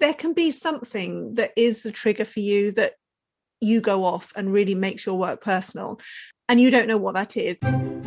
there can be something that is the trigger for you that you go off and really makes your work personal, and you don't know what that is.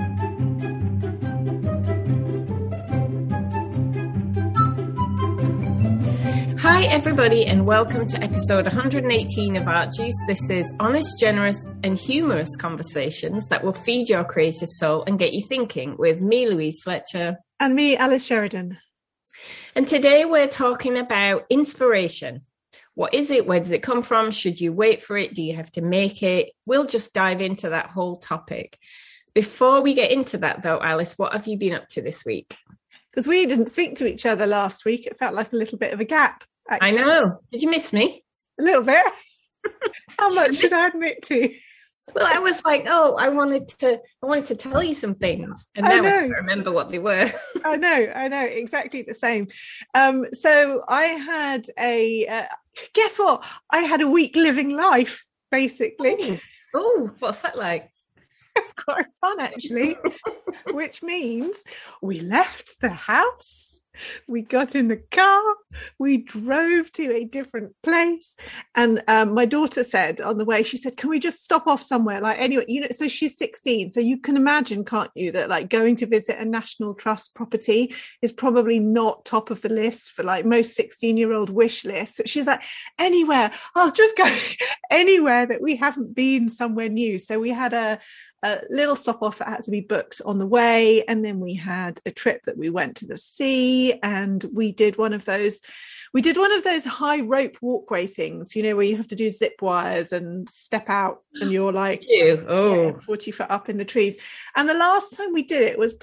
Hi everybody, and welcome to episode 118 of Art Juice. This is honest, generous and humorous conversations that will feed your creative soul and get you thinking, with me, Louise Fletcher. And me, Alice Sheridan. And today we're talking about inspiration. What is it? Where does it come from? Should you wait for it? Do you have to make it? We'll just dive into that whole topic. Before we get into that though, Alice, what have you been up to this week? Because we didn't speak to each other last week. It felt like a little bit of a gap. Actually. I know. Did you miss me? A little bit. How much should I admit to? Well, I was like, I wanted to tell you some things, and now I can't remember what they were. I know, exactly the same. So I had guess what? I had a week living life, basically. Oh, what's that like? It's quite fun, actually. Which means we left the house. We got in the car, we drove to a different place, and my daughter said on the way, she said, can we just stop off somewhere? Like, anyway, so she's 16, so you can imagine, can't you, that like going to visit a National Trust property is probably not top of the list for like most 16-year-old wish lists. So she's like, anywhere, I'll just go anywhere that we haven't been, somewhere new. So we had a little stop off that had to be booked on the way, and then we had a trip that we went to the sea, and we did one of those high rope walkway things, where you have to do zip wires and step out and you're like 40 foot up in the trees. And the last time we did it was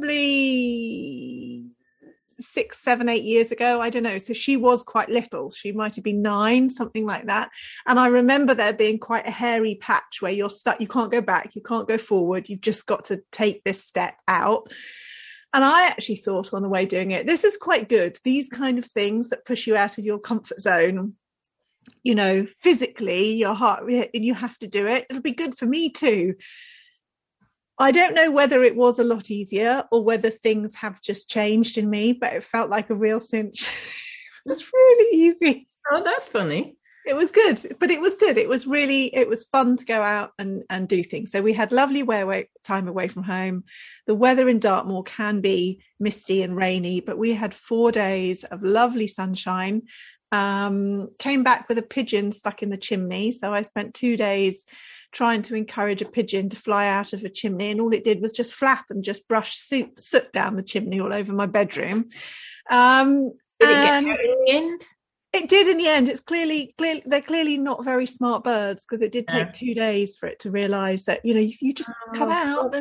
probably 6, 7, 8 years ago. I don't know. So she was quite little. She might have been 9, something like that. And I remember there being quite a hairy patch where you're stuck. You can't go back. You can't go forward. You've just got to take this step out. And I actually thought on the way doing it, this is quite good. These kind of things that push you out of your comfort zone, physically, your heart, and you have to do it. It'll be good for me too. I don't know whether it was a lot easier or whether things have just changed in me, but it felt like a real cinch. It was really easy. Oh, that's funny. It was good, but it was good. It was fun to go out and do things. So we had lovely time away from home. The weather in Dartmoor can be misty and rainy, but we had 4 days of lovely sunshine. Came back with a pigeon stuck in the chimney. So I spent 2 days trying to encourage a pigeon to fly out of a chimney, and all it did was just flap and just brush soot down the chimney all over my bedroom. Did it get out in the end? It did in the end. It's clearly they're clearly not very smart birds, because it did take 2 days for it to realise that if you just come out.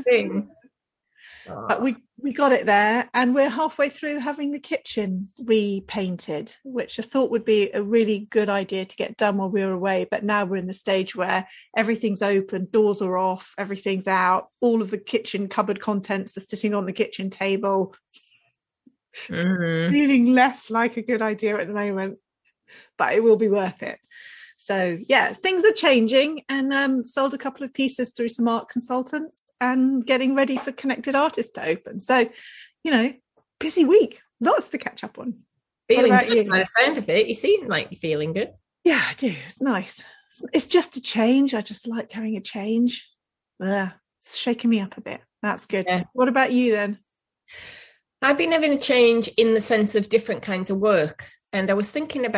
But we got it there, and we're halfway through having the kitchen repainted, which I thought would be a really good idea to get done while we were away. But now we're in the stage where everything's open, doors are off, everything's out, all of the kitchen cupboard contents are sitting on the kitchen table. Feeling less like a good idea at the moment, but it will be worth it. So yeah, things are changing, and sold a couple of pieces through some art consultants and getting ready for Connected Artists to open. So, busy week, lots to catch up on. Feeling good by the sound of it. You seem like you're feeling good. Yeah, I do. It's nice. It's just a change. I just like having a change. It's shaking me up a bit. That's good. Yeah. What about you then? I've been having a change in the sense of different kinds of work. And I was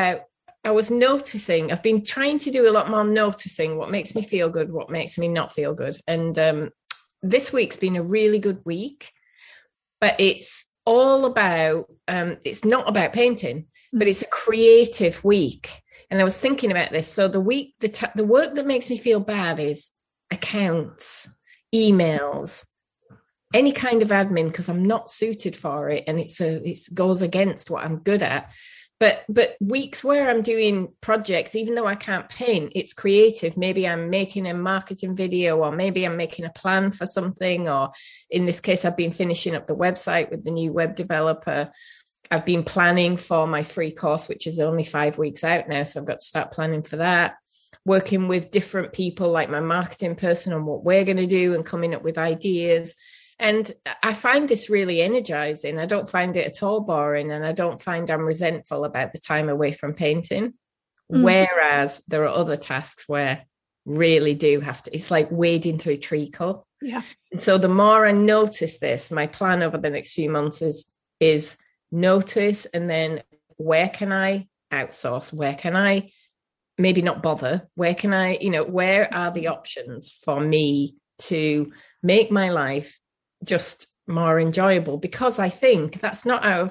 noticing, I've been trying to do a lot more noticing what makes me feel good, what makes me not feel good. And this week's been a really good week, but it's all about, it's not about painting, but it's a creative week. And I was thinking about this. So the work that makes me feel bad is accounts, emails, any kind of admin, because I'm not suited for it. And it goes against what I'm good at. But weeks where I'm doing projects, even though I can't paint, it's creative. Maybe I'm making a marketing video, or maybe I'm making a plan for something. Or in this case, I've been finishing up the website with the new web developer. I've been planning for my free course, which is only 5 weeks out now. So I've got to start planning for that. Working with different people, like my marketing person, on what we're going to do and coming up with ideas. And I find this really energizing. I don't find it at all boring, and I don't find I'm resentful about the time away from painting. Whereas there are other tasks where really do have to, it's like wading through treacle. Yeah. And so the more I notice this, my plan over the next few months is notice, and then where can I outsource? Where can I maybe not bother? Where can I, where are the options for me to make my life just more enjoyable? Because I think that's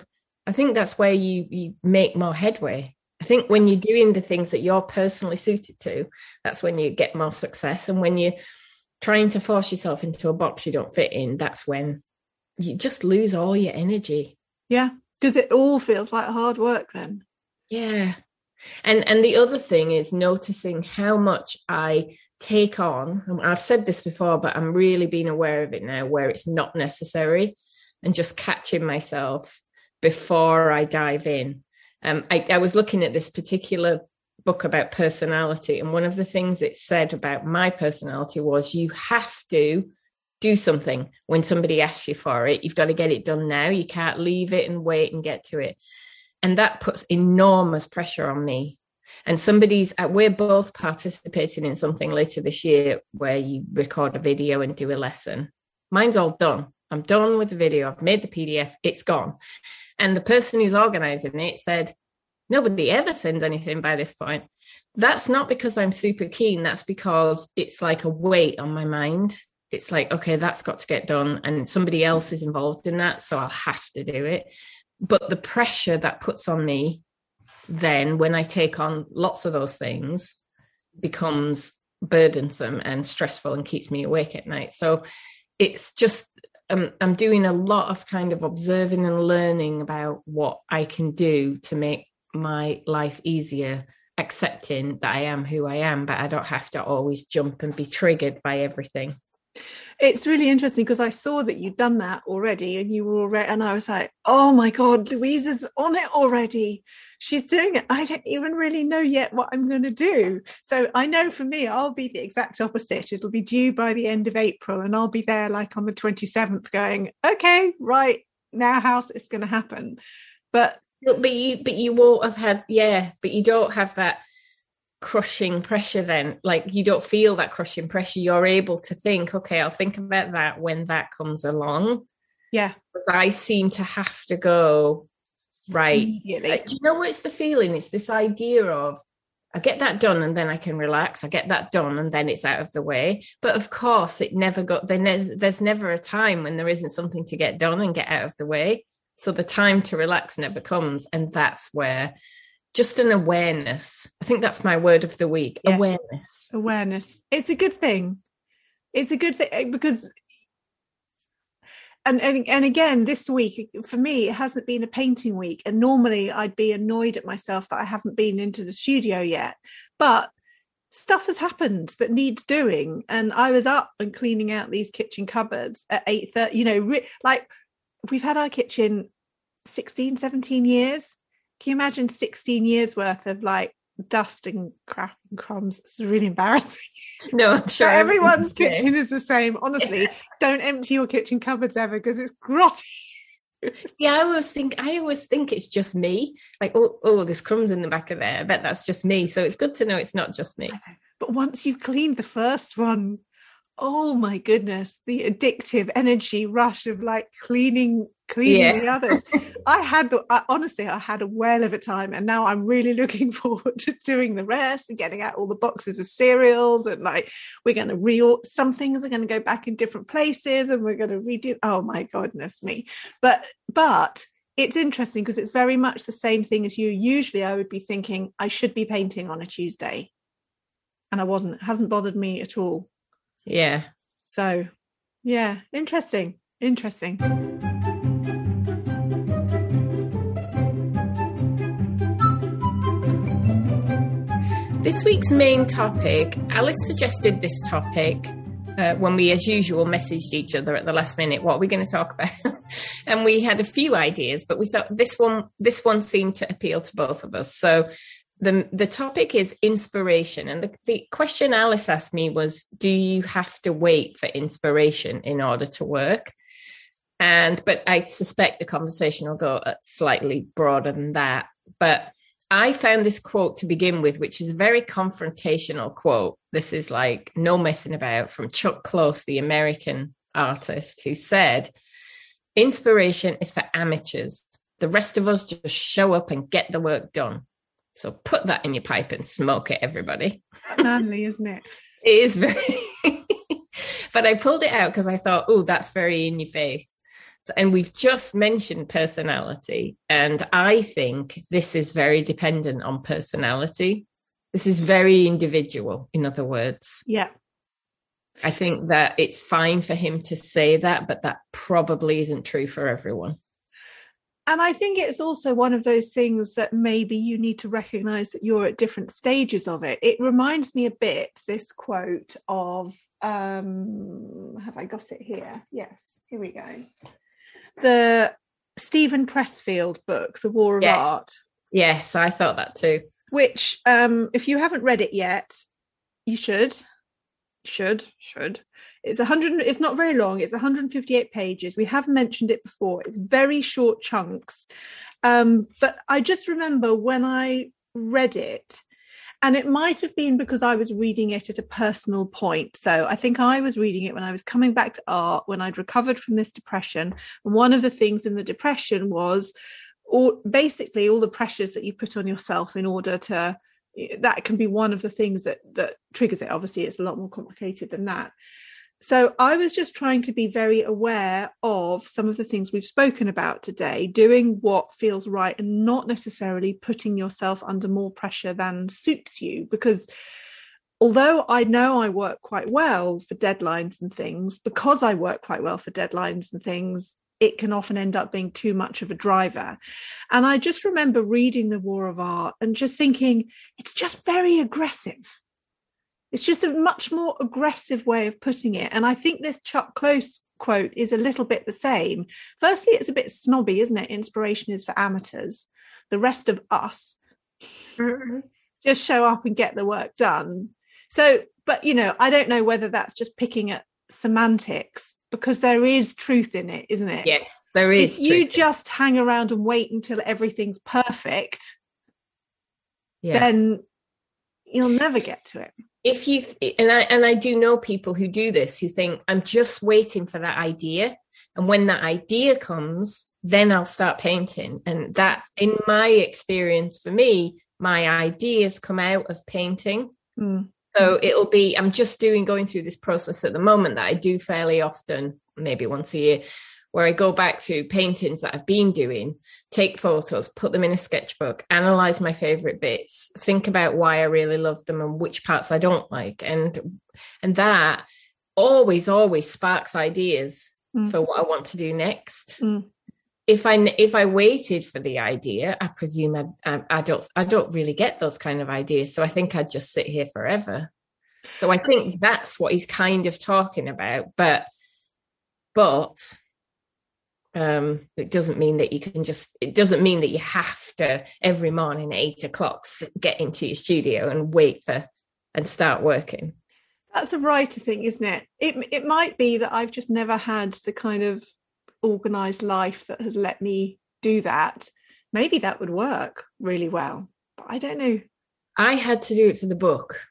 where you make more headway. I think when you're doing the things that you're personally suited to, that's when you get more success. And when you're trying to force yourself into a box you don't fit in, that's when you just lose all your energy. Yeah, because it all feels like hard work then. Yeah. And the other thing is noticing how much I take on. I've said this before, but I'm really being aware of it now, where it's not necessary, and just catching myself before I dive in. I was looking at this particular book about personality, and one of the things it said about my personality was you have to do something when somebody asks you for it. You've got to get it done now. You can't leave it and wait and get to it. And that puts enormous pressure on me. And we're both participating in something later this year where you record a video and do a lesson. Mine's all done. I'm done with the video. I've made the PDF. It's gone. And the person who's organizing it said, nobody ever sends anything by this point. That's not because I'm super keen. That's because it's like a weight on my mind. It's like, okay, that's got to get done. And somebody else is involved in that, so I'll have to do it. But the pressure that puts on me then when I take on lots of those things becomes burdensome and stressful and keeps me awake at night. So it's just, I'm doing a lot of kind of observing and learning about what I can do to make my life easier, accepting that I am who I am, but I don't have to always jump and be triggered by everything. It's really interesting because I saw that you'd done that already, and you were already, and I was like, oh my God, Louisa's on it already. She's doing it. I don't even really know yet what I'm going to do. So I know for me, I'll be the exact opposite. It'll be due by the end of April, and I'll be there like on the 27th going, okay, right, now how's this going to happen? But you won't have had, but you don't have that crushing pressure then. Like, you don't feel that crushing pressure. You're able to think, okay, I'll think about that when that comes along. Yeah. But I seem to have to go, right. Immediately. Do you know what's the feeling? It's this idea of, I get that done and then I can relax. I get that done and then it's out of the way. But of course, there's never a time when there isn't something to get done and get out of the way. So the time to relax never comes. And that's where just an awareness. I think that's my word of the week. Yes. Awareness. It's a good thing. It's a good thing because, and again, this week, for me, it hasn't been a painting week. And normally I'd be annoyed at myself that I haven't been into the studio yet. But stuff has happened that needs doing. And I was up and cleaning out these kitchen cupboards at 8:30, like we've had our kitchen 16, 17 years. Can you imagine 16 years worth of like dust and crap and crumbs? It's really embarrassing. No, I'm sure everyone's kitchen is the same. Honestly, don't empty your kitchen cupboards ever because it's grotty. Yeah, I always think it's just me. Like, oh, there's crumbs in the back of there. I bet that's just me. So it's good to know it's not just me. But once you've cleaned the first one, oh my goodness, the addictive energy rush of like cleaning the others. I had a whale of a time, and now I'm really looking forward to doing the rest and getting out all the boxes of cereals, and like we're going to some things are going to go back in different places, and we're going to redo. Oh my goodness me! But it's interesting because it's very much the same thing as you. Usually, I would be thinking I should be painting on a Tuesday, and I wasn't. It hasn't bothered me at all. Yeah. So, yeah, interesting. This week's main topic, Alice suggested this topic when we, as usual, messaged each other at the last minute, what are we going to talk about? And we had a few ideas, but we thought this one seemed to appeal to both of us. So the topic is inspiration. And the question Alice asked me was, do you have to wait for inspiration in order to work? But I suspect the conversation will go slightly broader than that. But I found this quote to begin with, which is a very confrontational quote. This is like no messing about, from Chuck Close, the American artist, who said, "Inspiration is for amateurs. The rest of us just show up and get the work done. So put that in your pipe and smoke it, everybody." Manly, isn't it? It is very... But I pulled it out because I thought, oh, that's very in your face. And we've just mentioned personality. And I think this is very dependent on personality. This is very individual, in other words. Yeah. I think that it's fine for him to say that, but that probably isn't true for everyone. And I think it's also one of those things that maybe you need to recognize that you're at different stages of it. It reminds me a bit, this quote of, have I got it here? Yes, here we go. The Stephen Pressfield book, The War of Art. Yes, I thought that too. Which, if you haven't read it yet, you should. It's not very long. It's 158 pages. We have mentioned it before. It's very short chunks. But I just remember when I read it, and it might have been because I was reading it at a personal point. So I think I was reading it when I was coming back to art, when I'd recovered from this depression. And one of the things in the depression was basically all the pressures that you put on yourself in order to, that can be one of the things that triggers it. Obviously, it's a lot more complicated than that. So I was just trying to be very aware of some of the things we've spoken about today, doing what feels right and not necessarily putting yourself under more pressure than suits you. Because although I know I work quite well for deadlines and things, because I work quite well for deadlines and things, it can often end up being too much of a driver. And I just remember reading The War of Art and just thinking, it's just very aggressive. It's just a much more aggressive way of putting it. And I think this Chuck Close quote is a little bit the same. Firstly, it's a bit snobby, isn't it? Inspiration is for amateurs. The rest of us just show up and get the work done. So, but, I don't know whether that's just picking at semantics, because there is truth in it, isn't it? Yes, there is. If you just hang around and wait until everything's perfect, then you'll never get to it. If you and I do know people who do this, who think, I'm just waiting for that idea, and when that idea comes, then I'll start painting. And that, in my experience, for me, my ideas come out of painting. So it'll be, I'm just going through this process at the moment that I do fairly often, maybe once a year, where I go back through paintings that I've been doing, take photos, put them in a sketchbook, analyze my favorite bits, think about why I really love them and which parts I don't like. And that always sparks ideas for what I want to do next. If I waited for the idea, I presume I don't really get those kind of ideas. So I think I'd just sit here forever. So I think that's what he's kind of talking about. But it doesn't mean that it doesn't mean that you have to every morning at 8:00 get into your studio and wait and start working. That's a writer thing, isn't it? It might be that I've just never had the kind of organized life that has let me do that. Maybe that would work really well, but I don't know. I had to do it for the book.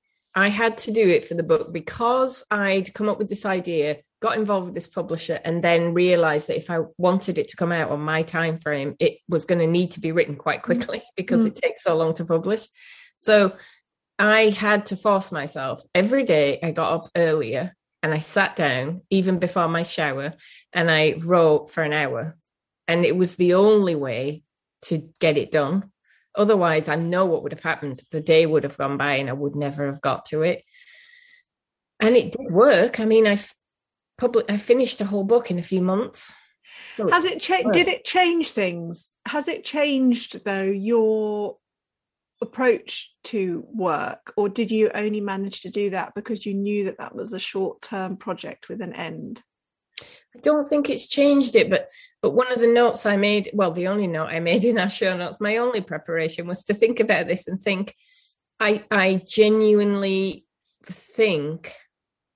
Because I'd come up with this idea, got involved with this publisher, and then realized that if I wanted it to come out on my time frame, it was going to need to be written quite quickly because it takes so long to publish. So I had to force myself. Every day I got up earlier and I sat down, even before my shower, and I wrote for an hour. And it was the only way to get it done. Otherwise, I know what would have happened. The day would have gone by and I would never have got to it. And it did work. I mean, I finished a whole book in a few months. So Has it changed? Did it change things? Has it changed, though, your approach to work, or did you only manage to do that because you knew that was a short-term project with an end? I don't think it's changed it, but one of the notes I made, well, the only note I made in our show notes, my only preparation was to think about this and think, I genuinely think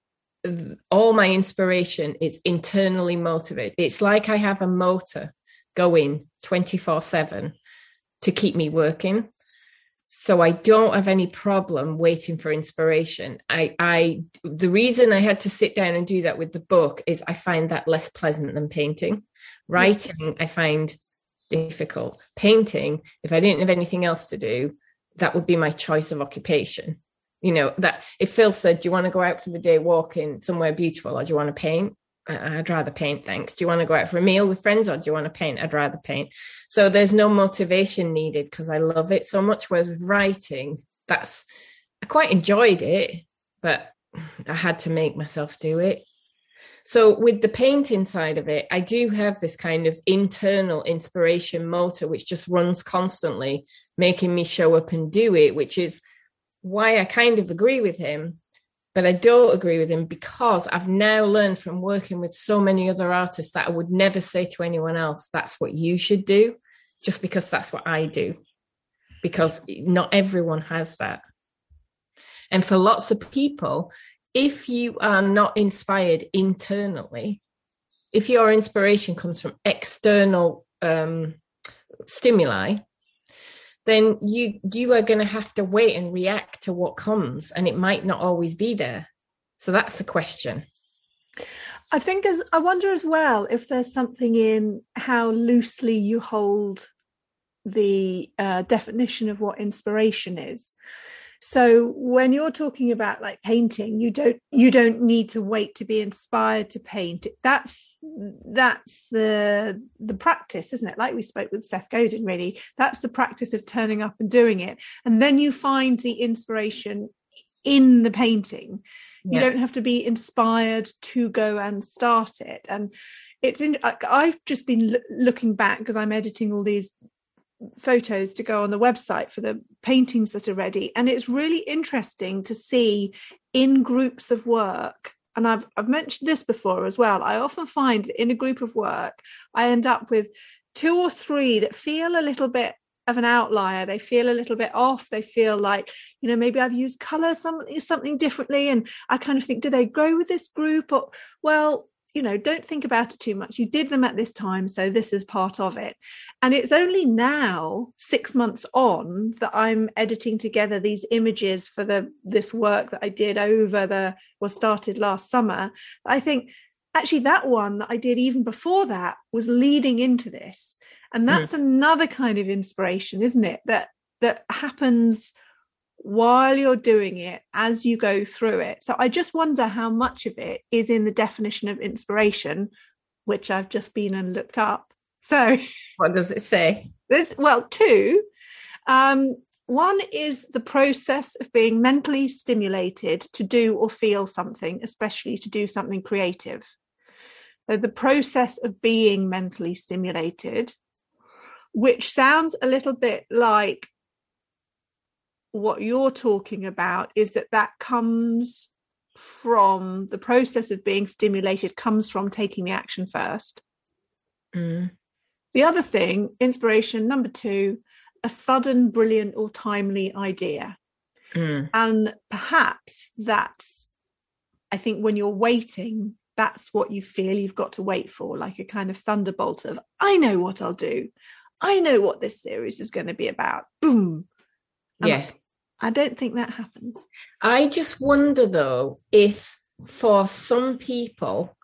all my inspiration is internally motivated. It's like I have a motor going 24/7 to keep me working. So I don't have any problem waiting for inspiration. The reason I had to sit down and do that with the book is I find that less pleasant than painting. Writing, I find difficult. Painting, if I didn't have anything else to do, that would be my choice of occupation. You know, that if Phil said, do you want to go out for the day walking somewhere beautiful, or do you want to paint? I'd rather paint, thanks. Do you want to go out for a meal with friends, or do you want to paint? I'd rather paint. So there's no motivation needed because I love it so much. Whereas with writing, I quite enjoyed it, but I had to make myself do it. So with the painting side of it, I do have this kind of internal inspiration motor, which just runs constantly, making me show up and do it, which is why I kind of agree with him. But I don't agree with him because I've now learned from working with so many other artists that I would never say to anyone else, that's what you should do, just because that's what I do. Because not everyone has that. And for lots of people, if you are not inspired internally, if your inspiration comes from external stimuli, then you are going to have to wait and react to what comes, and it might not always be there. So that's the question. I wonder as well if there's something in how loosely you hold the definition of what inspiration is. So when you're talking about like painting, you don't need to wait to be inspired to paint. That's the practice, isn't it? Like we spoke with Seth Godin, really. That's the practice of turning up and doing it. And then you find the inspiration in the painting. You don't have to be inspired to go and start it. And I've just been looking back because I'm editing all these photos to go on the website for the paintings that are ready, and it's really interesting to see in groups of work, and I've mentioned this before as well, I often find in a group of work I end up with 2 or 3 that feel a little bit of an outlier. They feel a little bit off. They feel like, you know, maybe I've used color something differently, and I kind of think, do they go with this group? Or, well, you know, don't think about it too much. You did them at this time, so this is part of it. And it's only now, 6 months on, that I'm editing together these images for this work that I did started last summer. I think actually that one that I did even before that was leading into this. And that's another kind of inspiration, isn't it? That happens while you're doing it, as you go through it. So I just wonder how much of it is in the definition of inspiration, which I've just been and looked up. So what does it say? There's 2. One is the process of being mentally stimulated to do or feel something, especially to do something creative. So the process of being mentally stimulated, which sounds a little bit like what you're talking about, is that comes from the process of being stimulated, comes from taking the action first. The other thing, inspiration, number 2, a sudden, brilliant or timely idea. And perhaps that's, I think when you're waiting, that's what you feel you've got to wait for, like a kind of thunderbolt of, I know what I'll do. I know what this series is going to be about. Boom. Yeah. I don't think that happens. I just wonder, though, if for some people,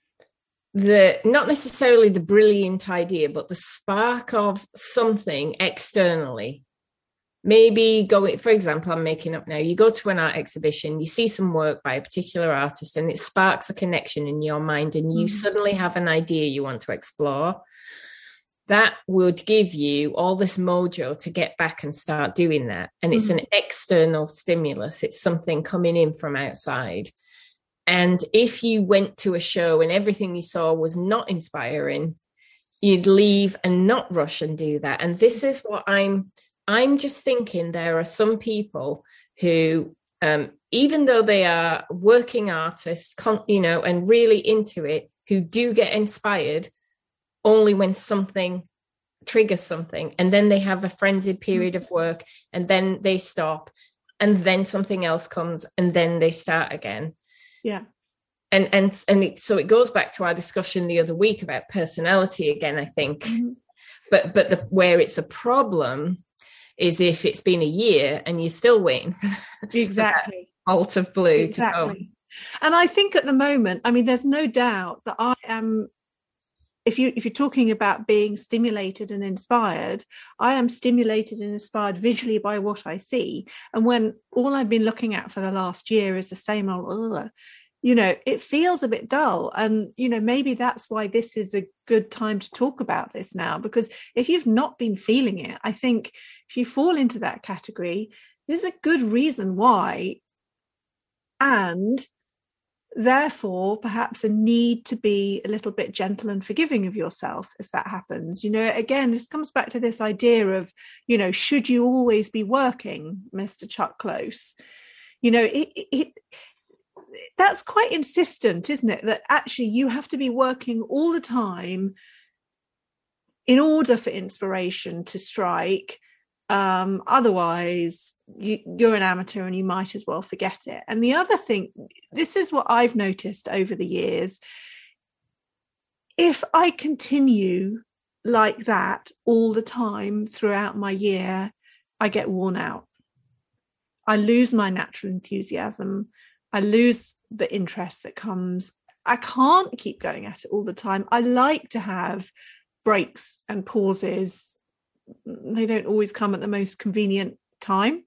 not necessarily the brilliant idea, but the spark of something externally, maybe going, for example, I'm making up now, you go to an art exhibition, you see some work by a particular artist, and it sparks a connection in your mind, and you suddenly have an idea you want to explore. That would give you all this mojo to get back and start doing that. And it's an external stimulus. It's something coming in from outside. And if you went to a show and everything you saw was not inspiring, you'd leave and not rush and do that. And this is what I'm just thinking. There are some people who, even though they are working artists, and really into it, who do get inspired only when something triggers something, and then they have a frenzied period of work, and then they stop, and then something else comes, and then they start again. Yeah. So it goes back to our discussion the other week about personality again, I think. Mm-hmm. But where it's a problem is if it's been a year and you're still waiting Exactly. for that bolt of blue Exactly. to go. And I think at the moment, I mean, there's no doubt that I am, if you're talking about being stimulated and inspired, I am stimulated and inspired visually by what I see. And when all I've been looking at for the last year is the same old, it feels a bit dull. And, maybe that's why this is a good time to talk about this now, because if you've not been feeling it, I think if you fall into that category, there's a good reason why. And therefore, perhaps a need to be a little bit gentle and forgiving of yourself if that happens. Again, this comes back to this idea of, should you always be working, Mr. Chuck Close? That's quite insistent, isn't it? That actually you have to be working all the time in order for inspiration to strike. Otherwise, you're an amateur and you might as well forget it. And the other thing, this is what I've noticed over the years. If I continue like that all the time throughout my year, I get worn out. I lose my natural enthusiasm. I lose the interest that comes. I can't keep going at it all the time. I like to have breaks and pauses. They don't always come at the most convenient time.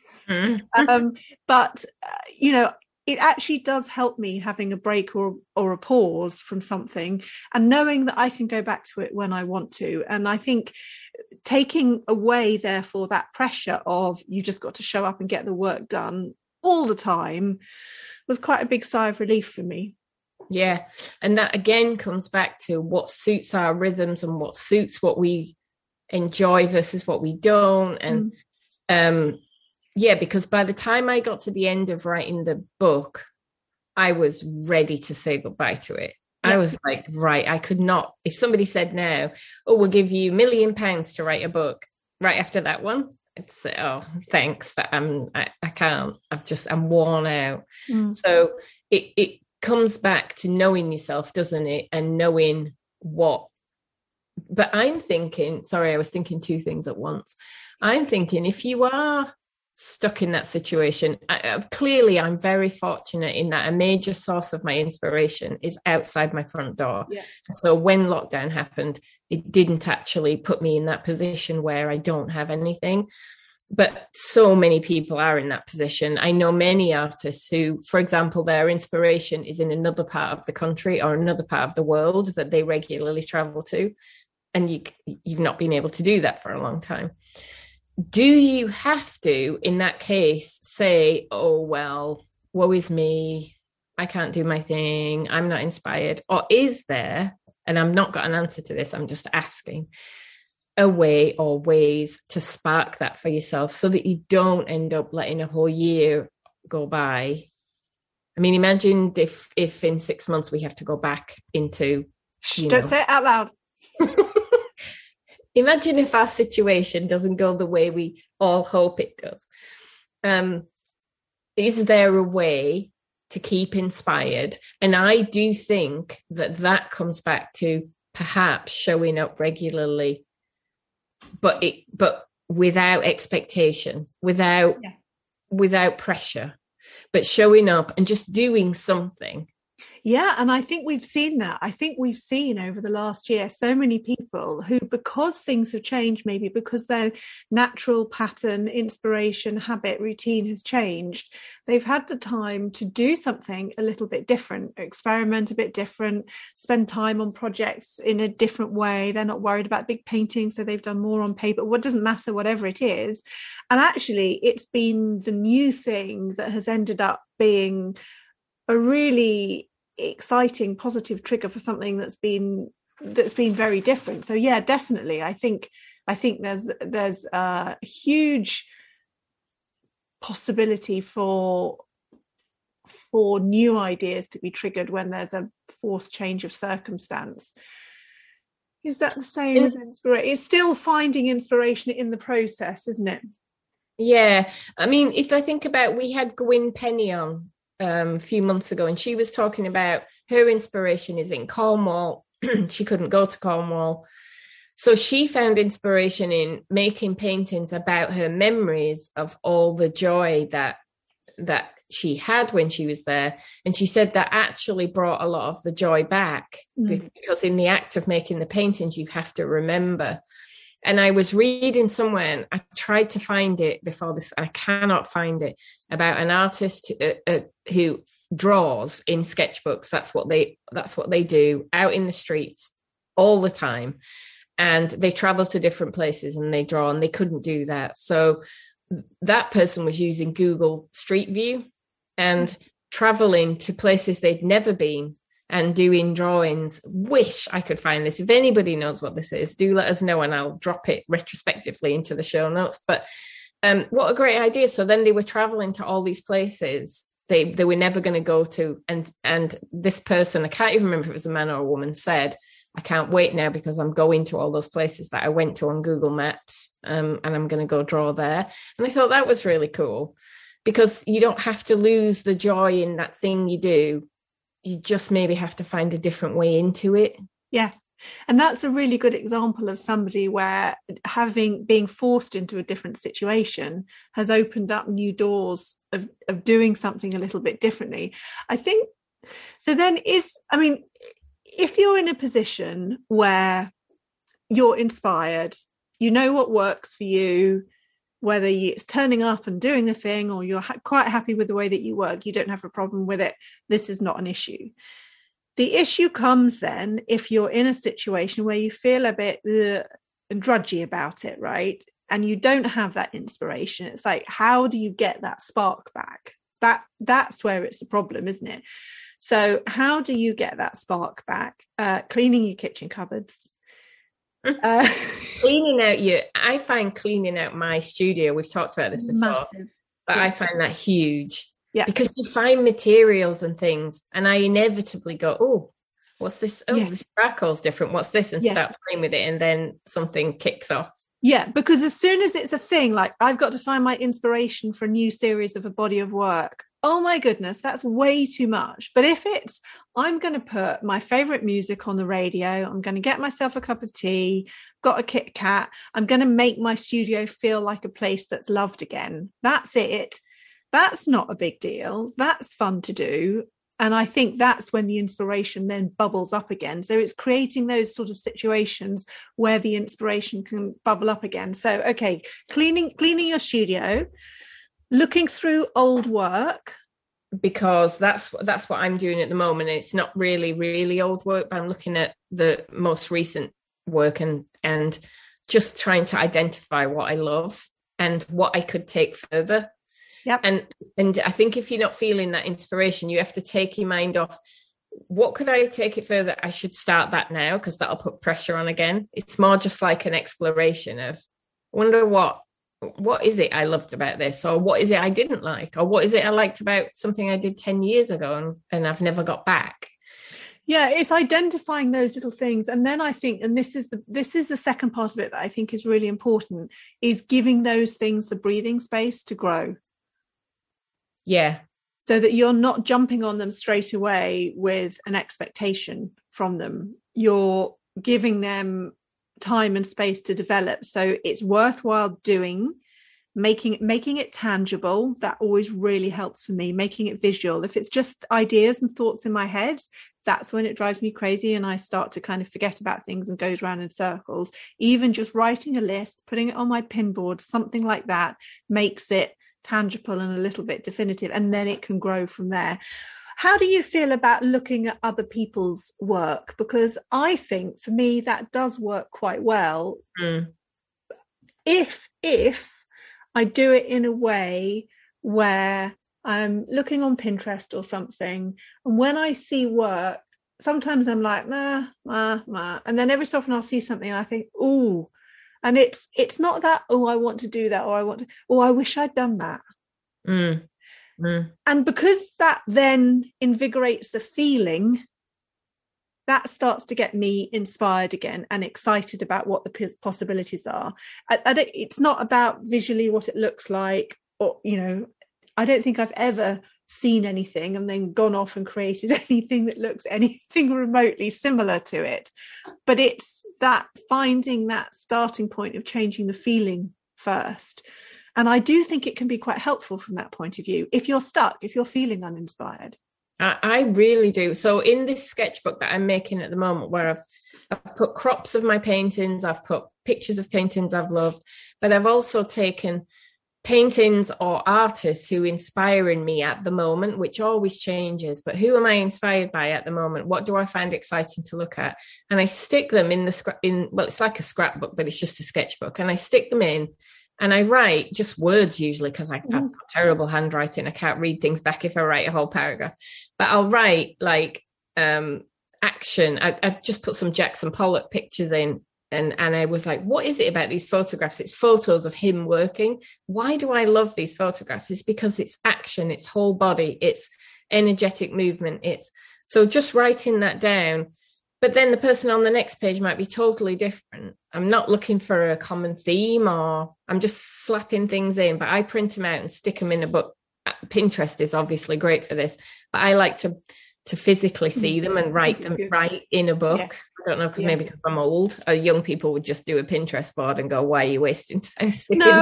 But it actually does help me having a break or a pause from something and knowing that I can go back to it when I want to. And I think taking away, therefore, that pressure of you just got to show up and get the work done all the time was quite a big sigh of relief for me. Yeah. And that again comes back to what suits our rhythms and what suits what we enjoy versus what we don't. And because by the time I got to the end of writing the book, I was ready to say goodbye to it. Yeah. I was like, right, I could not, if somebody said now, we'll give you £1 million to write a book right after that one, it's thanks, but I can't. I'm worn out. So it comes back to knowing yourself, doesn't it? And knowing what. But I'm thinking, I was thinking two things at once. I'm thinking if you are stuck in that situation, clearly I'm very fortunate in that a major source of my inspiration is outside my front door. Yeah. So when lockdown happened, it didn't actually put me in that position where I don't have anything. But so many people are in that position. I know many artists who, for example, their inspiration is in another part of the country or another part of the world that they regularly travel to. And you've not been able to do that for a long time. Do you have to, in that case, say, oh, well, woe is me, I can't do my thing, I'm not inspired? Or is there, and I'm not got an answer to this, I'm just asking, a way or ways to spark that for yourself so that you don't end up letting a whole year go by? I mean, imagine if in 6 months we have to go back into... Don't say it out loud. Imagine if our situation doesn't go the way we all hope it does. Is there a way to keep inspired? And I do think that comes back to perhaps showing up regularly, but without expectation, without pressure, but showing up and just doing something. Yeah, and I think we've seen that. I think we've seen over the last year so many people who, because things have changed, maybe because their natural pattern, inspiration, habit, routine has changed, they've had the time to do something a little bit different, experiment a bit different, spend time on projects in a different way. They're not worried about big paintings, so they've done more on paper. What doesn't matter, whatever it is. And actually, it's been the new thing that has ended up being a really exciting, positive trigger for something that's been very different. So yeah, definitely. I think there's a huge possibility for new ideas to be triggered when there's a forced change of circumstance. Is that the same as inspiration? It's still finding inspiration in the process, isn't it? Yeah. I mean, if I think about, we had Gwyn Penny on a few months ago, and she was talking about her inspiration is in Cornwall. She couldn't go to Cornwall. So she found inspiration in making paintings about her memories of all the joy that she had when she was there. And she said that actually brought a lot of the joy back, because in the act of making the paintings, you have to remember. And I was reading somewhere, and I tried to find it before this, I cannot find it, about an artist who draws in sketchbooks. That's what they do out in the streets all the time. And they travel to different places and they draw, and they couldn't do that. So that person was using Google Street View and traveling to places they'd never been and doing drawings. Wish I could find this. If anybody knows what this is, do let us know, and I'll drop it retrospectively into the show notes. But what a great idea. So then they were traveling to all these places they were never going to go to. And this person, I can't even remember if it was a man or a woman, said, I can't wait now because I'm going to all those places that I went to on Google Maps, and I'm going to go draw there. And I thought that was really cool, because you don't have to lose the joy in that thing you do. You just maybe have to find a different way into it. Yeah. And that's a really good example of somebody where being forced into a different situation has opened up new doors of doing something a little bit differently. I think so. Then if you're in a position where you're inspired, you know what works for you, whether it's turning up and doing the thing, or you're quite happy with the way that you work, you don't have a problem with it, this is not an issue. The issue comes then if you're in a situation where you feel a bit drudgy about it, right? And you don't have that inspiration. It's like, how do you get that spark back? That's where it's a problem, isn't it? So how do you get that spark back? Cleaning your kitchen cupboards. I find cleaning out my studio, we've talked about this before, massive. But yeah. I find that huge. Yeah. Because you find materials and things, and I inevitably go, oh, what's this? Oh, yes. This sparkle's different. What's this? And start playing with it, and then something kicks off. Yeah, because as soon as it's a thing, like I've got to find my inspiration for a new series of a body of work, oh my goodness, that's way too much. But if it's, I'm going to put my favorite music on the radio, I'm going to get myself a cup of tea, got a Kit Kat, I'm going to make my studio feel like a place that's loved again. That's it. That's not a big deal. That's fun to do. And I think that's when the inspiration then bubbles up again. So it's creating those sort of situations where the inspiration can bubble up again. So, okay, cleaning your studio, looking through old work. Because that's what I'm doing at the moment. It's not really, really old work, but I'm looking at the most recent work and just trying to identify what I love and what I could take further. Yep. And I think if you're not feeling that inspiration, you have to take your mind off, what could I take it further? I should start that now, because that'll put pressure on again. It's more just like an exploration of, wonder what is it I loved about this, or what is it I didn't like, or what is it I liked about something I did 10 years ago and I've never got back. Yeah, it's identifying those little things. And then I think, and this is the second part of it that I think is really important, is giving those things the breathing space to grow. Yeah. So that you're not jumping on them straight away with an expectation from them. You're giving them time and space to develop. So it's worthwhile doing, making it tangible. That always really helps for me, making it visual. If it's just ideas and thoughts in my head, that's when it drives me crazy and I start to kind of forget about things and goes around in circles. Even just writing a list, putting it on my pinboard, something like that makes it tangible and a little bit definitive, and then it can grow from there. How do you feel about looking at other people's work? Because I think for me that does work quite well. If I do it in a way where I'm looking on Pinterest or something, and when I see work, sometimes I'm like, nah. And then every so often I'll see something and I think, ooh. And it's not that, oh, I want to do that, or I wish I'd done that. And because that then invigorates the feeling, that starts to get me inspired again and excited about what the possibilities are. It's not about visually what it looks like, or, I don't think I've ever seen anything and then gone off and created anything that looks anything remotely similar to it. But it's that finding that starting point of changing the feeling first. And I do think it can be quite helpful from that point of view if you're stuck, if you're feeling uninspired. I really do. So in this sketchbook that I'm making at the moment, where I've put crops of my paintings, I've put pictures of paintings I've loved, but I've also taken paintings or artists who inspire in me at the moment, which always changes, but who am I inspired by at the moment? What do I find exciting to look at? And I stick them in well, it's like a scrapbook, but it's just a sketchbook. And I stick them in and I write just words usually, because I've got terrible handwriting. I can't read things back if I write a whole paragraph, but I'll write like action. I just put some Jackson Pollock pictures in. And I was like, what is it about these photographs? It's photos of him working. Why do I love these photographs? It's because it's action, it's whole body, it's energetic movement. It's so just writing that down. But then the person on the next page might be totally different. I'm not looking for a common theme, or I'm just slapping things in, but I print them out and stick them in a book. Pinterest is obviously great for this, but I like to physically see them and write them right in a book. Yeah. I don't know, because maybe because I'm old. Young people would just do a Pinterest board and go, "Why are you wasting time?"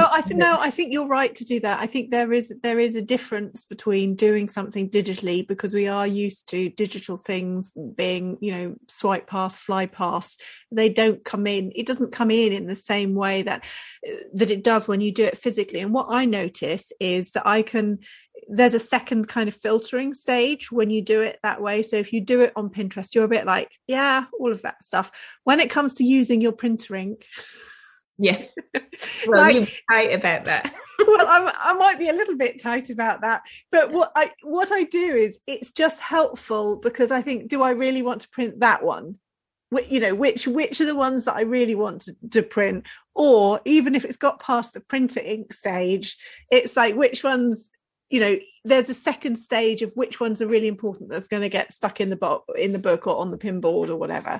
I think you're right to do that. I think there is a difference between doing something digitally, because we are used to digital things being, swipe past, fly past. They don't come in. It doesn't come in the same way that it does when you do it physically. And what I notice is that there's a second kind of filtering stage when you do it that way. So if you do it on Pinterest, you're a bit like, yeah, all of that stuff. When it comes to using your printer ink, yeah, well, you're tight about that. Well, I might be a little bit tight about that, but what I do is, it's just helpful because I think, do I really want to print that one? Which are the ones that I really want to print? Or even if it's got past the printer ink stage, it's like, which ones? There's a second stage of which ones are really important that's going to get stuck in the book or on the pinboard or whatever.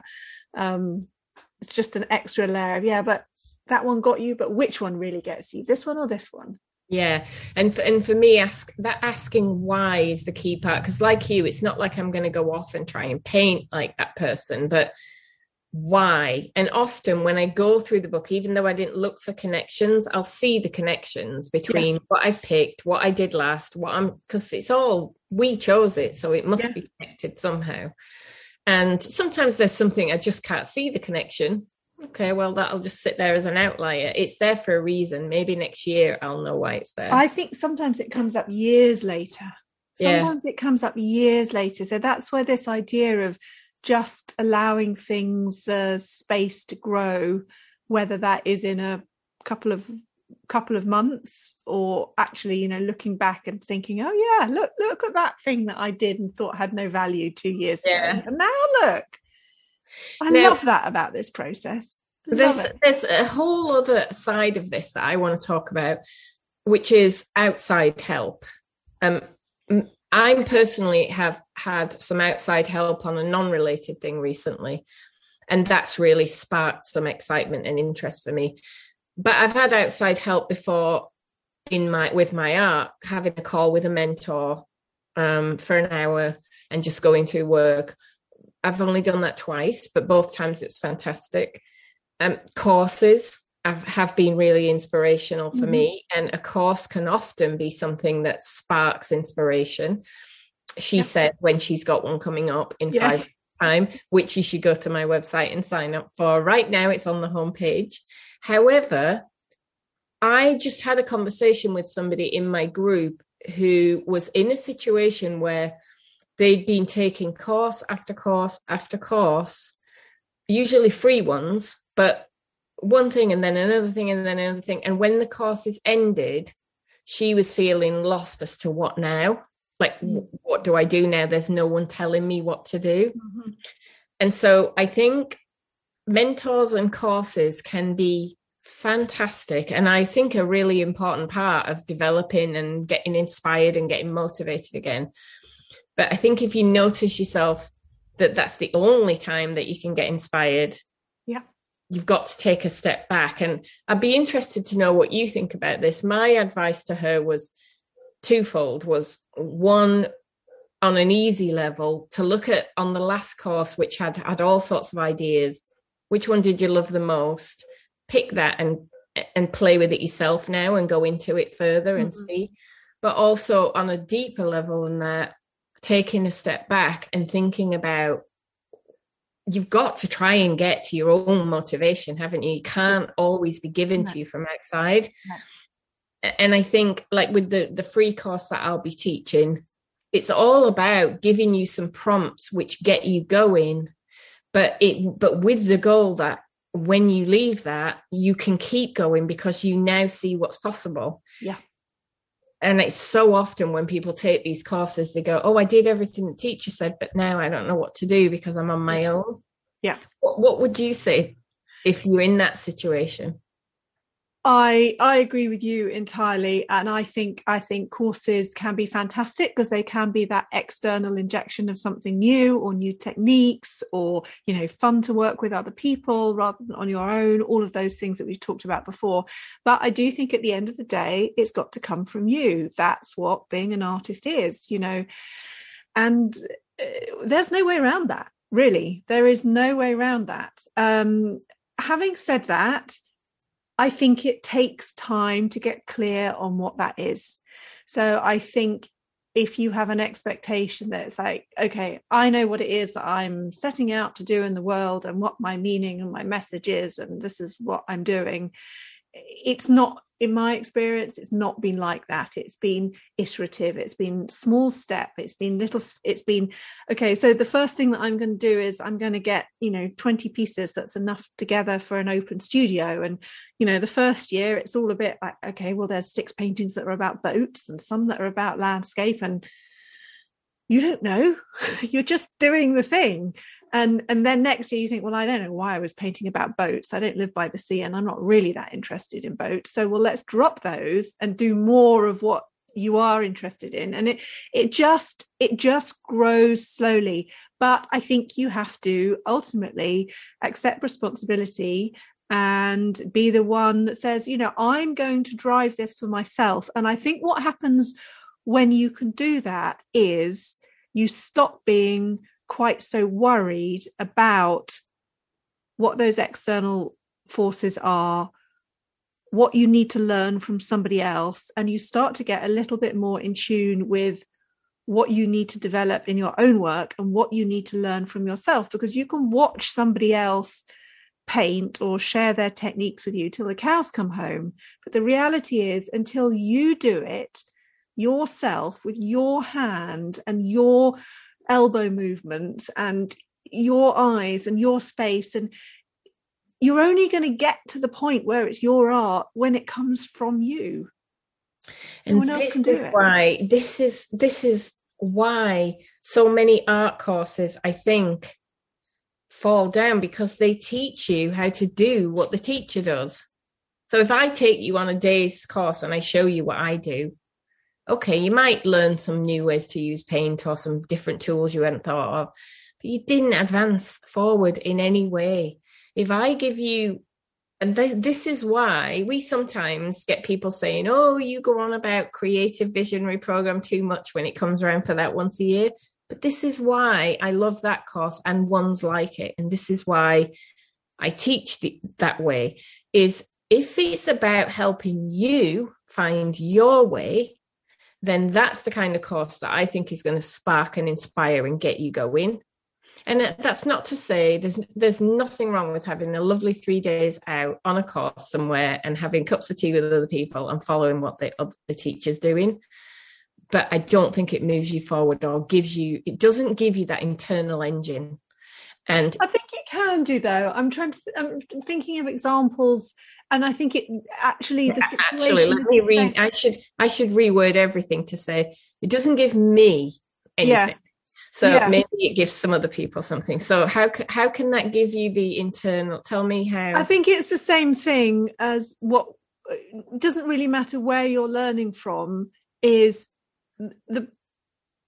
It's just an extra layer of, but that one got you, but which one really gets you, this one or this one? Yeah. And for me, asking why is the key part, because like you, it's not like I'm going to go off and try and paint like that person, but why? And often when I go through the book, even though I didn't look for connections, I'll see the connections between what I've picked, what I did last, because it's all, we chose it, so it must be connected somehow. And sometimes there's something I just can't see the connection. Okay, well, that'll just sit there as an outlier. It's there for a reason. Maybe next year I'll know why it's there. I think sometimes it comes up years later. It comes up years later. So that's where this idea of just allowing things the space to grow, whether that is in a couple of months, or actually, looking back and thinking, oh yeah, look at that thing that I did and thought had no value 2 years ago. And now look. I love that about this process. There's a whole other side of this that I want to talk about, which is outside help. I personally have had some outside help on a non-related thing recently, and that's really sparked some excitement and interest for me. But I've had outside help before with my art, having a call with a mentor for an hour and just going through work. I've only done that twice, but both times it's fantastic. Courses have been really inspirational for me, and a course can often be something that sparks inspiration. She said when she's got one coming up in 5 months' time, which you should go to my website and sign up for. Right now it's on the homepage. However, I just had a conversation with somebody in my group who was in a situation where they'd been taking course after course after course, usually free ones, but one thing and then another thing and then another thing. And when the courses ended, she was feeling lost as to what now? Like, what do I do now? There's no one telling me what to do. Mm-hmm. And so I think mentors and courses can be fantastic. And I think a really important part of developing and getting inspired and getting motivated again. But I think if you notice yourself that that's the only time that you can get inspired, you've got to take a step back. And I'd be interested to know what you think about this. My advice to her was, twofold. Was one, on an easy level, to look at on the last course, which had all sorts of ideas, which one did you love the most? Pick that and play with it yourself now and go into it further and see. But also on a deeper level than that, taking a step back and thinking about, you've got to try and get to your own motivation, haven't you? You can't always be given to you from outside. And I think, like with the free course that I'll be teaching, it's all about giving you some prompts which get you going, but with the goal that when you leave that, you can keep going because you now see what's possible. Yeah. And it's so often when people take these courses, they go, oh, I did everything the teacher said, but now I don't know what to do because I'm on my own. Yeah. What would you say if you're in that situation? I agree with you entirely, and I think courses can be fantastic because they can be that external injection of something new or new techniques, or fun to work with other people rather than on your own, all of those things that we've talked about before. But I do think at the end of the day, it's got to come from you. That's what being an artist is, and there's no way around that, really. There is no way around that. Having said that, I think it takes time to get clear on what that is. So I think if you have an expectation that it's like, okay, I know what it is that I'm setting out to do in the world and what my meaning and my message is, and this is what I'm doing. It's not, in my experience, it's not been like that. It's been iterative. It's been small step. It's been okay, so the first thing that I'm going to do is I'm going to get, 20 pieces that's enough together for an open studio. And, the first year it's all a bit like, okay, well, there's 6 paintings that are about boats and some that are about landscape, and you don't know. You're just doing the thing. And then next year you think, well, I don't know why I was painting about boats. I don't live by the sea and I'm not really that interested in boats. So, well, let's drop those and do more of what you are interested in. And it just grows slowly. But I think you have to ultimately accept responsibility and be the one that says, I'm going to drive this for myself. And I think what happens when you can do that is you stop being quite so worried about what those external forces are, what you need to learn from somebody else, and you start to get a little bit more in tune with what you need to develop in your own work and what you need to learn from yourself, because you can watch somebody else paint or share their techniques with you till the cows come home, but the reality is, until you do it yourself with your hand and your elbow movements and your eyes and your space, and you're only going to get to the point where it's your art when it comes from you. And no one else can do it. Why this is why so many art courses, I think, fall down, because they teach you how to do what the teacher does. So if I take you on a day's course and I show you what I do, okay, you might learn some new ways to use paint or some different tools you hadn't thought of, but you didn't advance forward in any way. If I give you, and this is why we sometimes get people saying, oh, you go on about creative visionary program too much when it comes around for that once a year. But this is why I love that course and ones like it. And this is why I teach that way, is if it's about helping you find your way, then that's the kind of course that I think is going to spark and inspire and get you going. And that's not to say there's nothing wrong with having a lovely 3 days out on a course somewhere and having cups of tea with other people and following what the teacher's doing. But I don't think it moves you forward or it doesn't give you that internal engine. And I think it can do, though. I'm thinking of examples, and I think it actually, the situation. Actually, let me read. I should reword everything to say it doesn't give me anything. Yeah. So maybe it gives some other people something. So how can that give you the internal? Tell me how. I think it's the same thing as what. It doesn't really matter where you're learning from. Is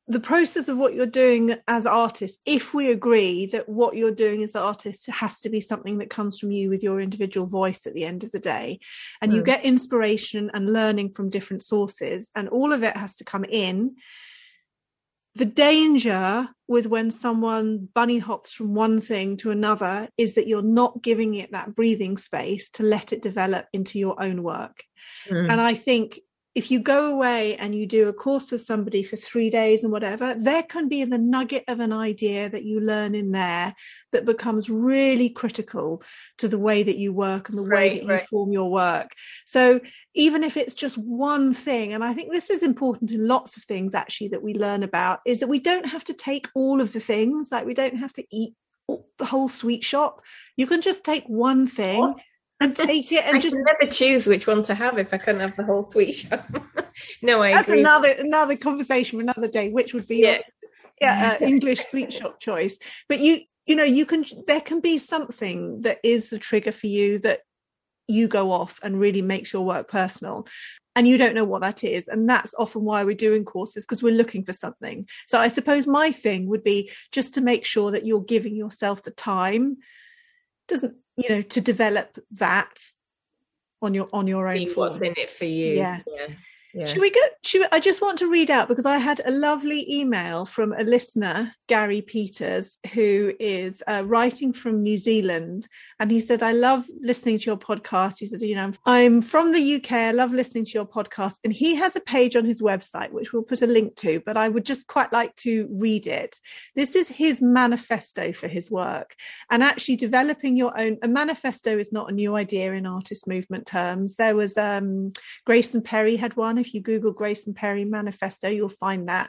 the process of what you're doing as artists, if we agree that what you're doing as artists has to be something that comes from you with your individual voice at the end of the day, and you get inspiration and learning from different sources, and all of it has to come in. The danger with when someone bunny hops from one thing to another is that you're not giving it that breathing space to let it develop into your own work. And I think if you go away and you do a course with somebody for 3 days and whatever, there can be the nugget of an idea that you learn in there that becomes really critical to the way that you work and the way that you form your work. So even if it's just one thing, and I think this is important in lots of things actually that we learn about, is that we don't have to take all of the things, like we don't have to eat the whole sweet shop. You can just take one thing and take it, and I can never choose which one to have if I couldn't have the whole sweet shop. No, that's agree. another conversation for another day, which would be your English sweet shop choice. But you know you can, there can be something that is the trigger for you that you go off and really makes your work personal, and you don't know what that is, and that's often why we're doing courses, because we're looking for something. So I suppose my thing would be just to make sure that you're giving yourself the time, to develop that on your own form. What's in it for you? Yeah. Should we go? I just want to read out, because I had a lovely email from a listener, Gary Peters, who is writing from New Zealand. And he said, I love listening to your podcast. He said, I'm from the UK. I love listening to your podcast. And he has a page on his website, which we'll put a link to, but I would just quite like to read it. This is his manifesto for his work. And actually developing your own, a manifesto is not a new idea in artist movement terms. There was Grayson Perry had one. If you Google Grayson Perry manifesto, you'll find that.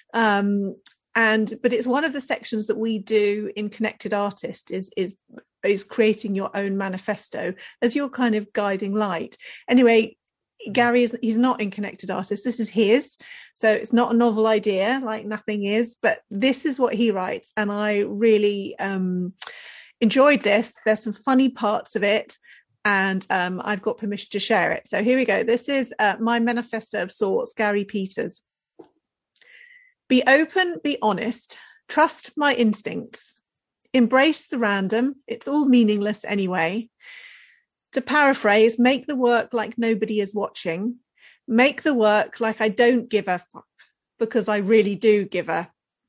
But it's one of the sections that we do in Connected Artist is creating your own manifesto as your kind of guiding light. Anyway, Gary he's not in Connected Artist. This is his. So it's not a novel idea, like nothing is, but this is what he writes. And I really enjoyed this. There's some funny parts of it. And I've got permission to share it. So here we go. This is my manifesto of sorts, Gary Peters. Be open, be honest, trust my instincts, embrace the random, it's all meaningless anyway. To paraphrase, make the work like nobody is watching, make the work like I don't give a fuck, because I really do give a.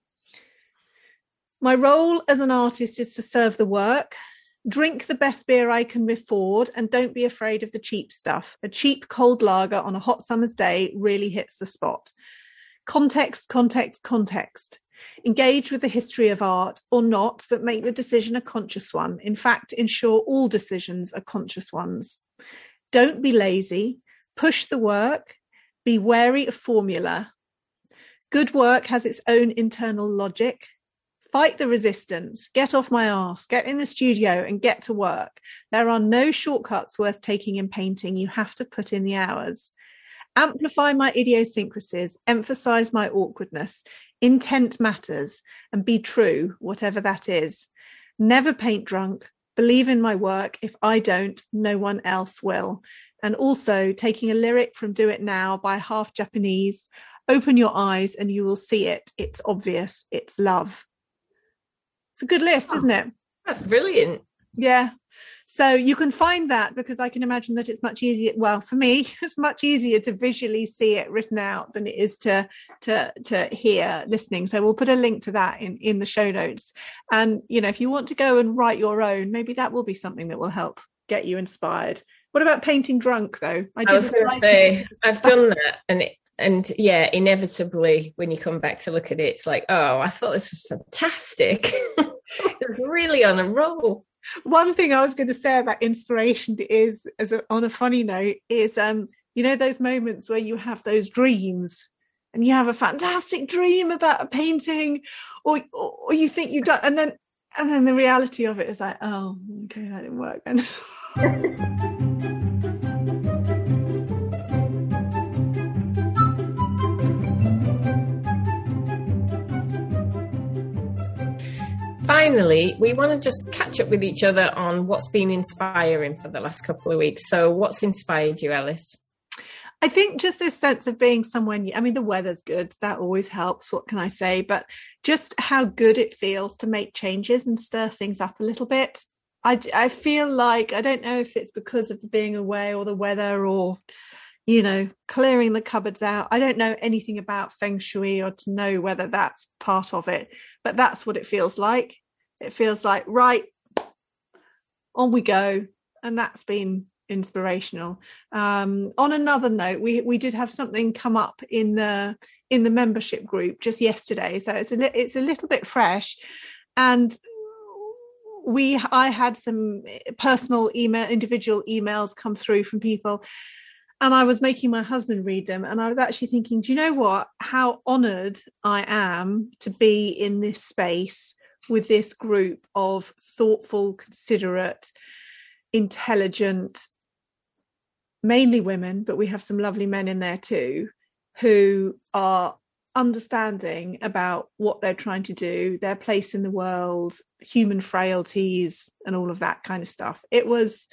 My role as an artist is to serve the work. Drink the best beer I can afford, and don't be afraid of the cheap stuff. A cheap cold lager on a hot summer's day really hits the spot. Context, context, context. Engage with the history of art or not, but make the decision a conscious one. In fact, ensure all decisions are conscious ones. Don't be lazy. Push the work. Be wary of formula. Good work has its own internal logic. Fight the resistance, get off my arse, get in the studio and get to work. There are no shortcuts worth taking in painting. You have to put in the hours. Amplify my idiosyncrasies, emphasize my awkwardness. Intent matters, and be true, whatever that is. Never paint drunk. Believe in my work. If I don't, no one else will. And also taking a lyric from Do It Now by Half Japanese. Open your eyes and you will see it. It's obvious. It's love. It's a good list, isn't it? That's brilliant. Yeah. So you can find that, because I can imagine that it's much easier. Well, for me, it's much easier to visually see it written out than it is to hear listening. So we'll put a link to that in the show notes. And, if you want to go and write your own, maybe that will be something that will help get you inspired. What about painting drunk, though? I was going to say, I've done that. And yeah, inevitably, when you come back to look at it, it's like, oh, I thought this was fantastic. It's really on a roll. One thing I was going to say about inspiration is, on a funny note, is those moments where you have those dreams and you have a fantastic dream about a painting, or you think you've done, and then the reality of it is like, oh, okay, that didn't work then. Finally, we want to just catch up with each other on what's been inspiring for the last couple of weeks. So what's inspired you, Alice? I think just this sense of being somewhere new. I mean, the weather's good. That always helps. What can I say? But just how good it feels to make changes and stir things up a little bit. I feel like, I don't know if it's because of being away or the weather or, clearing the cupboards out. I don't know anything about feng shui or to know whether that's part of it, but that's what it feels like. It feels like, right, on we go. And that's been inspirational. On another note, we did have something come up in the membership group just yesterday, so it's a little bit fresh, and I had some personal individual emails come through from people, and I was making my husband read them, and I was actually thinking, do you know what, how honored I am to be in this space with this group of thoughtful, considerate, intelligent, mainly women, but we have some lovely men in there too, who are understanding about what they're trying to do, their place in the world, human frailties, and all of that kind of stuff. It was,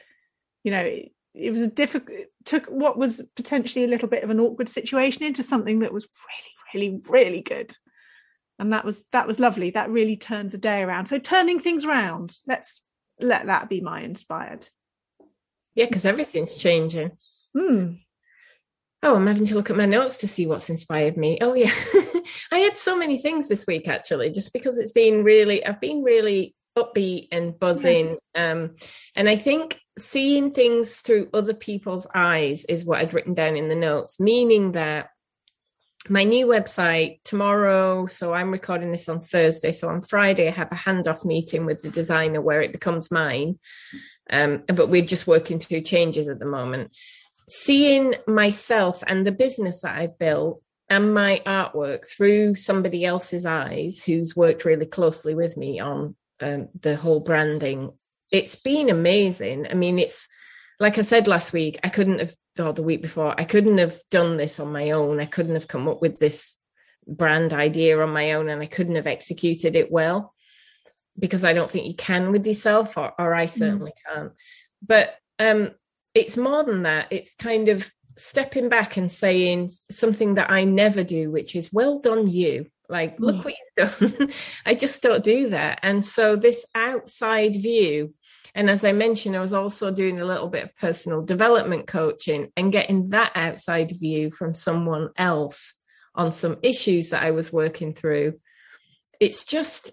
it was took what was potentially a little bit of an awkward situation into something that was really, really, really good. And that was lovely. That really turned the day around. So turning things around, let's let that be my inspired. Yeah, because everything's changing. Oh, I'm having to look at my notes to see what's inspired me. Oh yeah. I had so many things this week, actually, just because I've been really upbeat and buzzing. Yeah. And I think seeing things through other people's eyes is what I'd written down in the notes, meaning that my new website tomorrow, so I'm recording this on Thursday, so on Friday I have a handoff meeting with the designer where it becomes mine, but we're just working through changes at the moment. Seeing myself and the business that I've built and my artwork through somebody else's eyes who's worked really closely with me on the whole branding, it's been amazing. I mean, it's like I said last week, the week before, I couldn't have done this on my own. I couldn't have come up with this brand idea on my own, and I couldn't have executed it well, because I don't think you can with yourself, or I certainly can't. But it's more than that. It's kind of stepping back and saying something that I never do, which is, well done, you. Like, look what you've done. I just don't do that. And so this outside view, and as I mentioned, I was also doing a little bit of personal development coaching and getting that outside view from someone else on some issues that I was working through. It's just,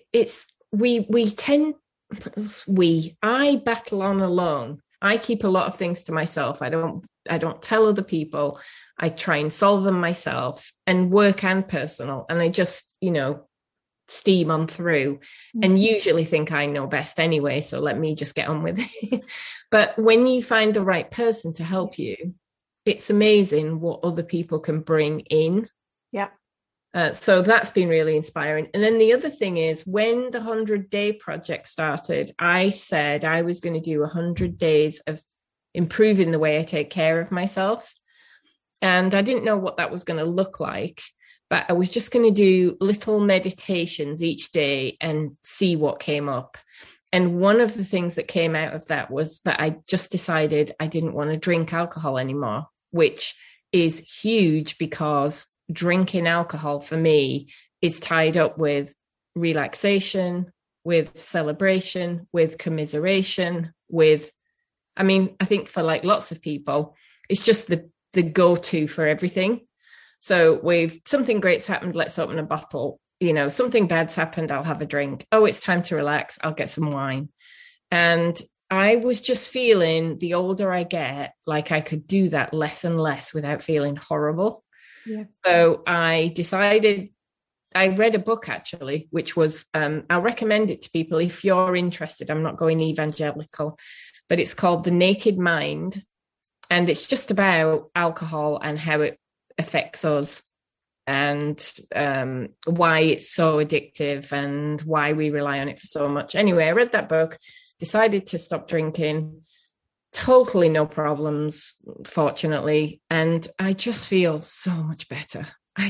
I battle on alone. I keep a lot of things to myself. I don't tell other people. I try and solve them myself, and work and personal. And I just, steam on through and usually think I know best anyway, so let me just get on with it. But when you find the right person to help you, it's amazing what other people can bring in. Yeah. So that's been really inspiring. And then the other thing is, when the 100-day project started, I said I was going to do 100 days of improving the way I take care of myself. And I didn't know what that was going to look like, but I was just going to do little meditations each day and see what came up. And one of the things that came out of that was that I just decided I didn't want to drink alcohol anymore, which is huge, because drinking alcohol for me is tied up with relaxation, with celebration, with commiseration, I think for like lots of people, it's just the go-to for everything. So something great's happened, let's open a bottle. Something bad's happened, I'll have a drink. Oh, it's time to relax, I'll get some wine. And I was just feeling, the older I get, like I could do that less and less without feeling horrible. Yeah. So I decided, I read a book actually, which was, I'll recommend it to people if you're interested. I'm not going evangelical, but it's called The Naked Mind. And it's just about alcohol and how it affects us, and why it's so addictive and why we rely on it for so much. Anyway, I read that book, decided to stop drinking, totally no problems, fortunately. And I just feel so much better.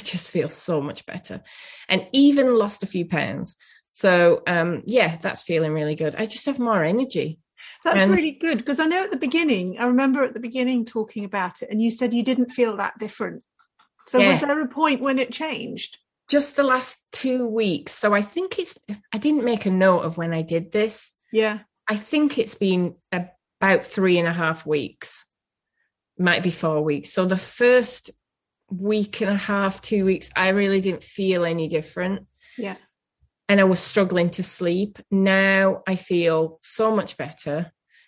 And even lost a few pounds. So, that's feeling really good. I just have more energy. That's really good, because I know I remember at the beginning talking about it, and you said you didn't feel that different. So was there a point when it changed? Just the last 2 weeks. So I think I didn't make a note of when I did this. Yeah. I think it's been about 3.5 weeks. Might be 4 weeks. So the first week and a half, 2 weeks, I really didn't feel any different. Yeah. And I was struggling to sleep. Now I feel so much better.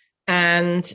And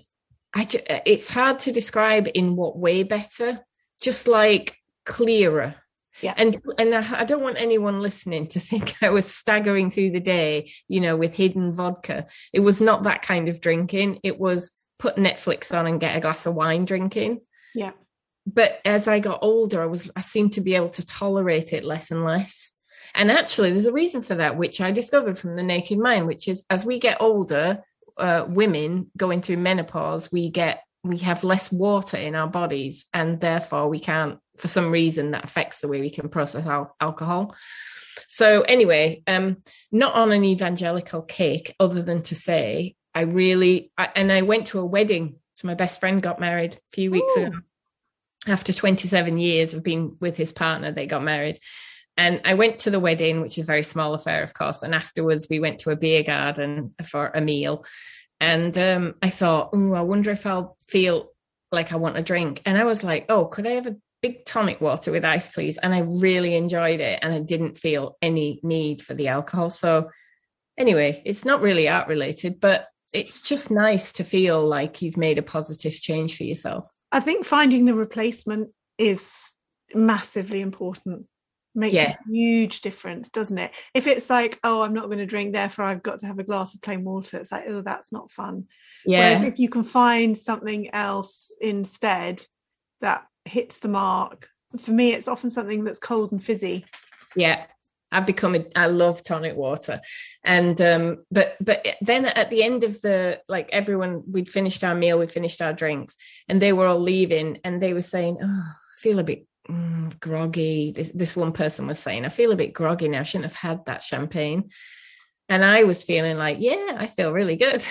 it's hard to describe in what way better, just like clearer. Yeah. And I don't want anyone listening to think I was staggering through the day, with hidden vodka. It was not that kind of drinking. It was put Netflix on and get a glass of wine drinking. Yeah. But as I got older, I seemed to be able to tolerate it less and less. And actually, there's a reason for that, which I discovered from The Naked Mind, which is as we get older, women going through menopause, we have less water in our bodies, and therefore we can't, for some reason, that affects the way we can process alcohol. So anyway, not on an evangelical kick, other than to say, I went to a wedding. So my best friend got married a few weeks ago. After 27 years of being with his partner, they got married. And I went to the wedding, which is a very small affair, of course. And afterwards, we went to a beer garden for a meal. And I thought, I wonder if I'll feel like I want a drink. And I was like, could I have a big tonic water with ice, please? And I really enjoyed it. And I didn't feel any need for the alcohol. So anyway, it's not really art related, but it's just nice to feel like you've made a positive change for yourself. I think finding the replacement is massively important. Makes a huge difference, doesn't it? If it's like, I'm not going to drink, therefore I've got to have a glass of plain water, it's like, that's not fun. Whereas if you can find something else instead that hits the mark, for me it's often something that's cold and fizzy. I love tonic water. And but then at the end of everyone, we'd finished our meal, we finished our drinks, and they were all leaving, and they were saying, I feel a bit groggy. This one person was saying, I feel a bit groggy now, I shouldn't have had that champagne. And I was feeling like, I feel really good.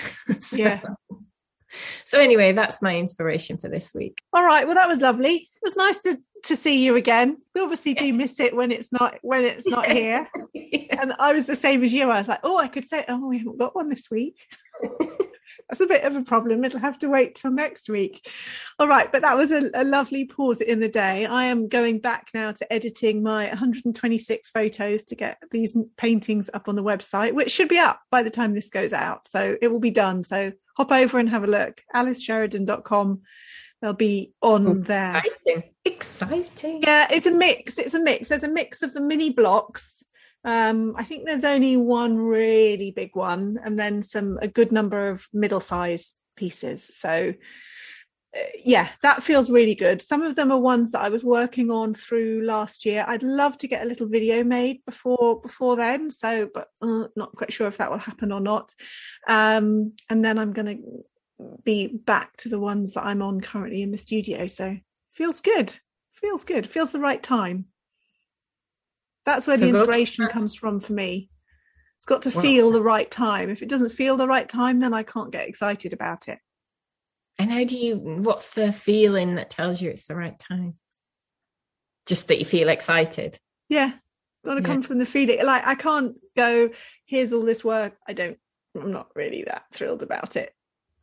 So anyway, that's my inspiration for this week. All right, well, that was lovely. It was nice to see you again. We obviously do miss it when it's not here. And I was the same as you. I was like, I could say, we haven't got one this week. That's a bit of a problem. It'll have to wait till next week. All right, but that was a lovely pause in the day. I am going back now to editing my 126 photos to get these paintings up on the website, which should be up by the time this goes out. So it will be done. So hop over and have a look. AliceSheridan.com. They'll be on there. Exciting. Yeah, it's a mix. There's a mix of the mini blocks. I think there's only one really big one, and then a good number of middle-sized pieces. So that feels really good. Some of them are ones that I was working on through last year. I'd love to get a little video made before then, but not quite sure if that will happen or not. And then I'm going to be back to the ones that I'm on currently in the studio. So feels good. Feels the right time. That's where the inspiration comes from for me. It's got to feel the right time. If it doesn't feel the right time, then I can't get excited about it. And what's the feeling that tells you it's the right time? Just that you feel excited? Yeah. Got to come from the feeling. Like, I can't go, here's all this work. I'm not really that thrilled about it.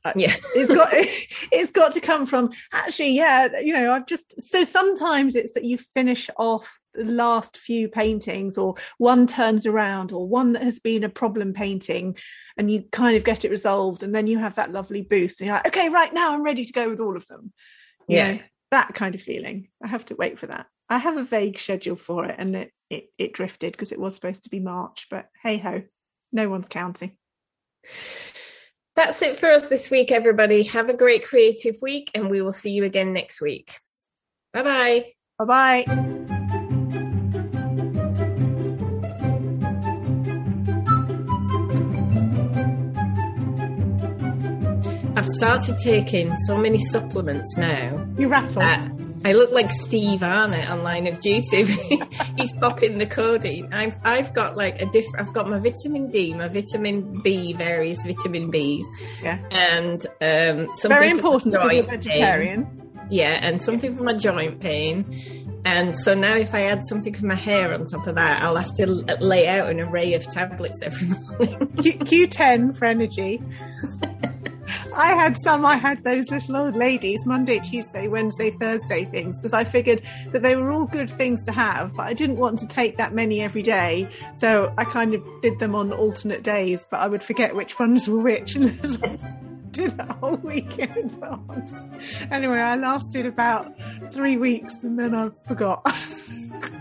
It's got to come from actually, so sometimes it's that you finish off the last few paintings, or one turns around, or one that has been a problem painting, and you kind of get it resolved, and then you have that lovely boost and you're like, okay, right now I'm ready to go with all of them. You know, that kind of feeling. I have to wait for that. I have a vague schedule for it, and it drifted because it was supposed to be March, but hey ho, no one's counting. That's it for us this week, everybody. Have a great creative week, and we will see you again next week. Bye-bye. Bye-bye. I've started taking so many supplements now. You rattle. I look like Steve Arnott on Line of Duty. He's popping the codeine. I've got like I've got my vitamin D, my vitamin B, various vitamin Bs. Yeah. And something very important for because you're vegetarian. Pain. Yeah, and something for my joint pain. And so now if I add something for my hair on top of that, I'll have to lay out an array of tablets every morning. Q10 for energy. I had those little old ladies, Monday, Tuesday, Wednesday, Thursday things, because I figured that they were all good things to have, but I didn't want to take that many every day. So I kind of did them on alternate days, but I would forget which ones were which. And did a whole week in advance. Anyway, I lasted about 3 weeks and then I forgot.